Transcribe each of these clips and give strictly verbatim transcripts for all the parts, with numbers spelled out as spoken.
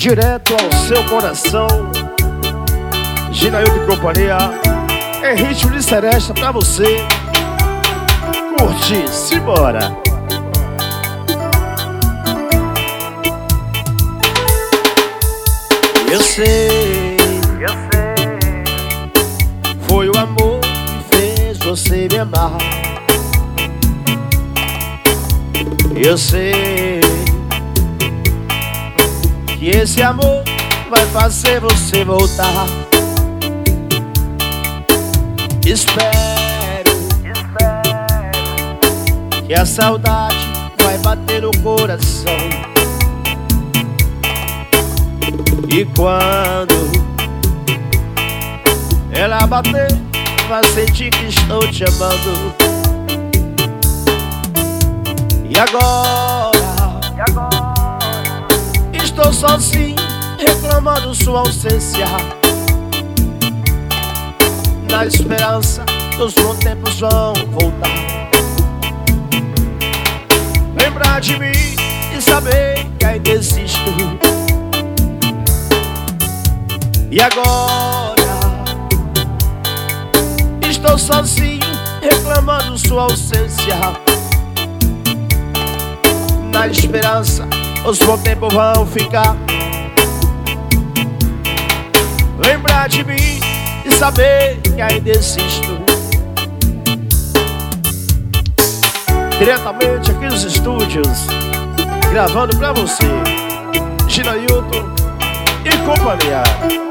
direto ao seu coração. Ginailton e companhia, é ritmo de seresta pra você curtir, simbora. Eu sei, Eu sei, foi o amor que fez você me amar. Eu sei que esse amor vai fazer você voltar. Espero espero, que a saudade vai bater no coração. E quando ela bater, vai sentir que estou te amando. E agora, e agora? estou sozinho, reclamando sua ausência, na esperança que os bons tempos vão voltar. Lembrar de mim e saber que ainda existo. E agora estou sozinho, reclamando sua ausência, na esperança os bons tempos vão ficar. Lembrar de mim e saber que ainda existo. Diretamente aqui nos estúdios, gravando pra você, Ginailton e companhia.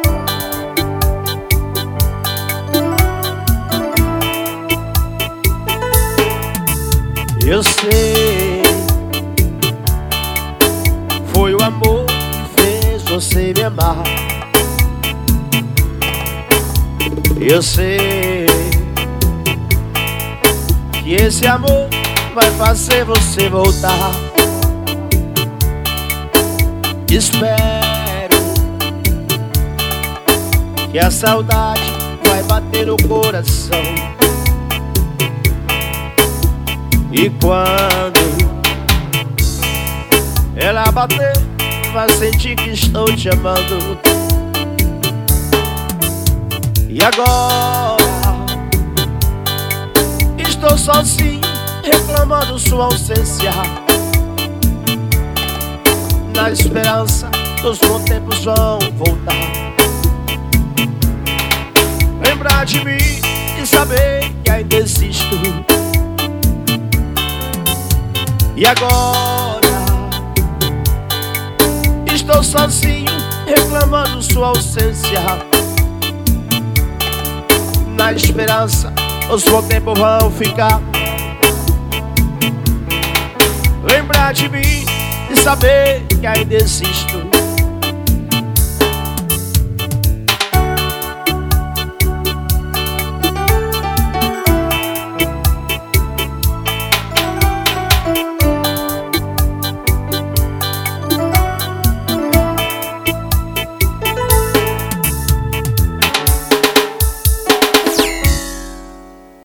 Eu sei, foi o amor que fez você me amar. Eu sei que esse amor vai fazer você voltar. Espero que a saudade vai bater no coração. E quando ela bater, vai sentir que estou te amando. E agora estou sozinho, reclamando sua ausência, na esperança que os bons tempos vão voltar. Lembrar de mim e saber que ainda existo. E agora estou sozinho, reclamando sua ausência, na esperança os bons tempos vão ficar. Lembrar de mim e saber que ainda existo.